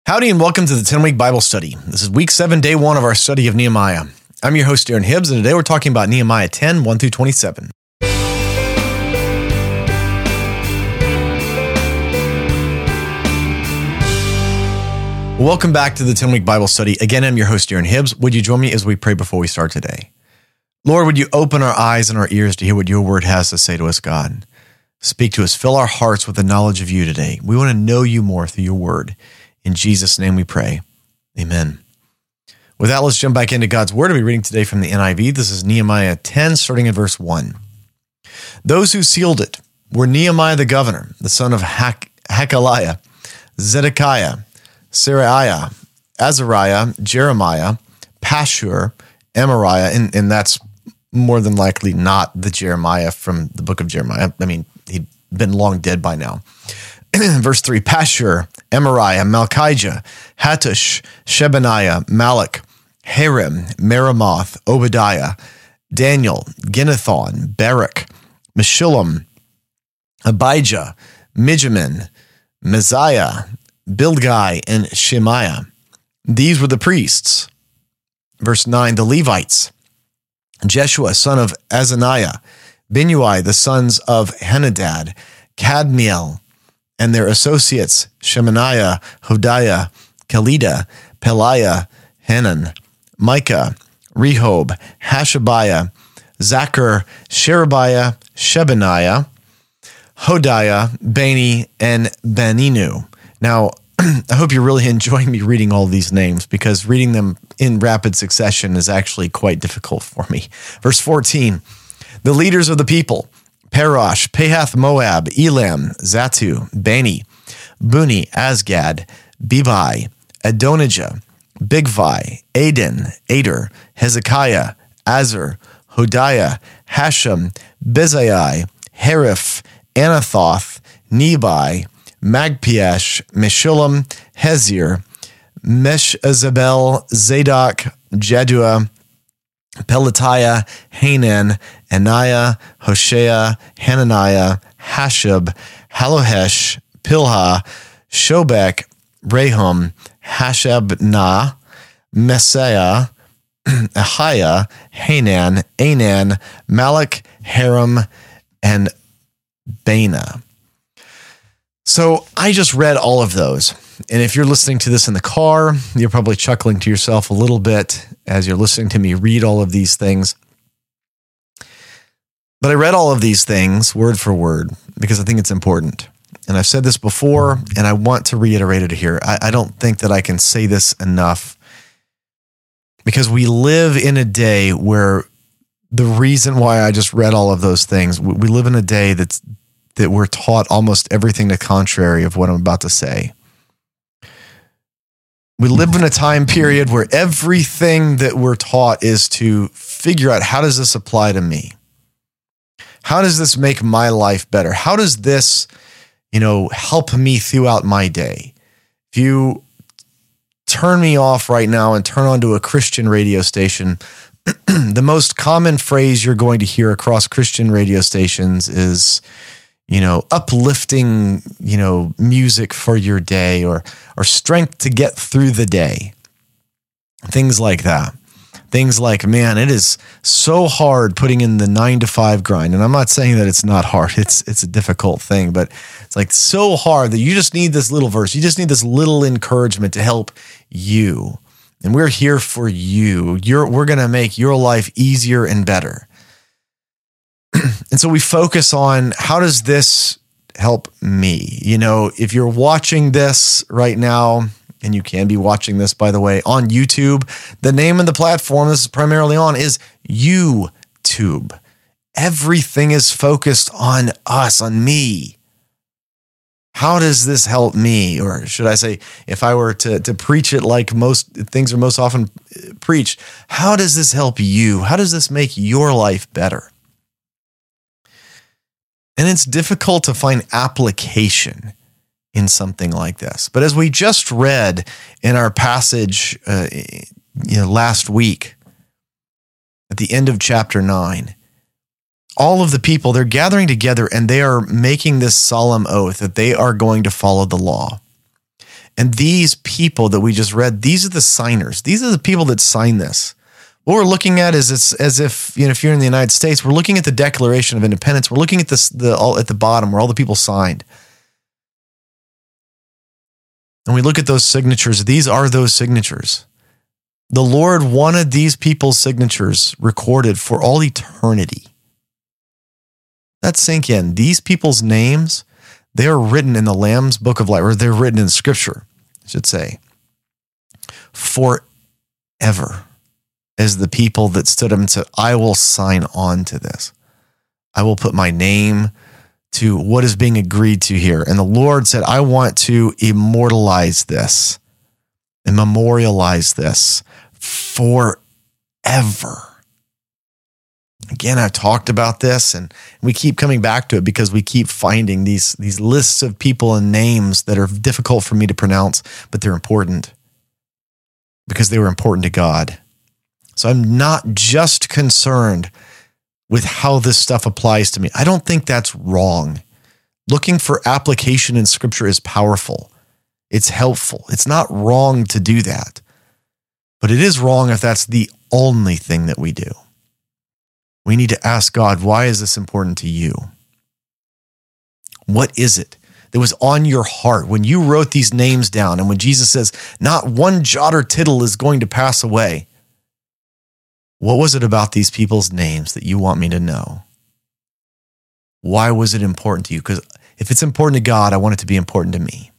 Howdy and welcome to the 10-week Bible study. This is week 7, day 1 of our study of Nehemiah. I'm your host, Aaron Hibbs, and today we're talking about Nehemiah 10, 1 through 27. Welcome back to the 10-week Bible study. Again, I'm your host, Aaron Hibbs. Would you join me as we pray before we start today? Lord, would you open our eyes and our ears to hear what your word has to say to us, God? Speak to us. Fill our hearts with the knowledge of you today. We want to know you more through your word. In Jesus' name we pray. Amen. With that, let's jump back into God's word. I'll be reading today from the NIV. This is Nehemiah 10, starting at verse 1. Those who sealed it were Nehemiah the governor, the son of Hakaliah, Zedekiah, Seraiah, Azariah, Jeremiah, Pashur, Amariah, and that's more than likely not the Jeremiah from the book of Jeremiah. I mean, he'd been long dead by now. Verse 3, Pashur, Amariah, Malchijah, Hattush, Shebaniah, Malach, Harim, Meremoth, Obadiah, Daniel, Ginnethon, Barak, Meshullam, Abijah, Mijamin, Messiah, Bilgai, and Shemaiah. These were the priests. Verse 9, the Levites, Jeshua, son of Azaniah, Binnui, the sons of Henadad, Kadmiel, and their associates, Shemaniah, Hodiah, Kelida, Peliah, Hanan, Micah, Rehob, Hashabiah, Zachar, Sherebiah, Shebaniah, Hodiah, Bani, and Beninu. Now, I hope you're really enjoying me reading all these names because reading them in rapid succession is actually quite difficult for me. Verse 14, the leaders of the people, Parosh, Pahath Moab, Elam, Zatu, Bani, Buni, Asgad, Bebai, Adonijah, Bigvai, Aden, Ader, Hezekiah, Azar, Hodiah, Hashem, Bezai, Hariph, Anathoth, Nebai, Magpiash, Meshullam, Hezir, Meshazabel, Zadok, Jadua, Pelatiah, Hanan, Anaiah, Hoshea, Hananiah, Hashab, Halohesh, Pilha, Shobek, Rehum, Hashabnah, Messiah, Ahiah, Hanan, Anan, Malach, Haram, and Bana. So I just read all of those. And if you're listening to this in the car, you're probably chuckling to yourself a little bit as you're listening to me read all of these things. But I read all of these things word for word because I think it's important. And I've said this before, and I want to reiterate it here. I don't think that I can say this enough because we live in a day where the reason why I just read all of those things, we live in a day that we're taught almost everything the contrary of what I'm about to say. We live in a time period where everything that we're taught is to figure out, how does this apply to me? How does this make my life better? How does this, help me throughout my day? If you turn me off right now and turn on to a Christian radio station, the most common phrase you're going to hear across Christian radio stations is, uplifting, music for your day or strength to get through the day. Things like that. Things like, man, it is so hard putting in the 9-to-5 grind. And I'm not saying that it's not hard. It's a difficult thing, but it's like so hard that you just need this little verse. You just need this little encouragement to help you. And we're here for you. We're going to make your life easier and better. And so we focus on, how does this help me? If you're watching this right now, and you can be watching this, by the way, on YouTube, the name of the platform this is primarily on is YouTube. Everything is focused on us, on me. How does this help me? Or should I say, if I were to preach it like most things are most often preached, how does this help you? How does this make your life better? And it's difficult to find application in something like this. But as we just read in our passage last week, at the end of chapter 9, all of the people, they're gathering together and they are making this solemn oath that they are going to follow the law. And these people that we just read, these are the signers. These are the people that sign this. What we're looking at is it's as if, if you're in the United States, we're looking at the Declaration of Independence. We're looking at this all at the bottom where all the people signed. And we look at those signatures. These are those signatures. The Lord wanted these people's signatures recorded for all eternity. Let's sink in. These people's names, they are written in the Lamb's Book of Life, or they're written in Scripture, I should say, forever, as the people that stood up and said, I will sign on to this. I will put my name to what is being agreed to here. And the Lord said, I want to immortalize this and memorialize this forever. Again, I've talked about this and we keep coming back to it because we keep finding these lists of people and names that are difficult for me to pronounce, but they're important because they were important to God. So I'm not just concerned with how this stuff applies to me. I don't think that's wrong. Looking for application in Scripture is powerful. It's helpful. It's not wrong to do that. But it is wrong if that's the only thing that we do. We need to ask God, why is this important to you? What is it that was on your heart when you wrote these names down? And when Jesus says, not one jot or tittle is going to pass away. What was it about these people's names that you want me to know? Why was it important to you? Because if it's important to God, I want it to be important to me.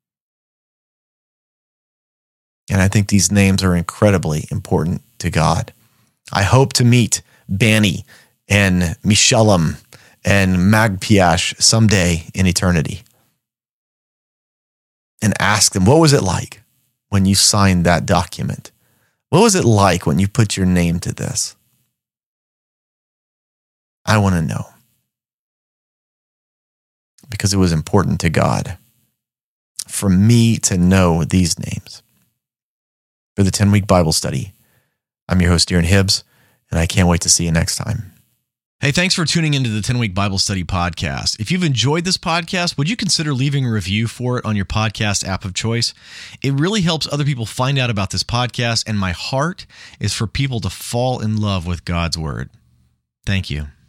And I think these names are incredibly important to God. I hope to meet Bani and Mishalem and Magpiash someday in eternity and ask them, what was it like when you signed that document? What was it like when you put your name to this? I want to know. Because it was important to God for me to know these names. For the 10-week Bible study, I'm your host, Darren Hibbs, and I can't wait to see you next time. Hey, thanks for tuning into the 10-week Bible study podcast. If you've enjoyed this podcast, would you consider leaving a review for it on your podcast app of choice? It really helps other people find out about this podcast, and my heart is for people to fall in love with God's word. Thank you.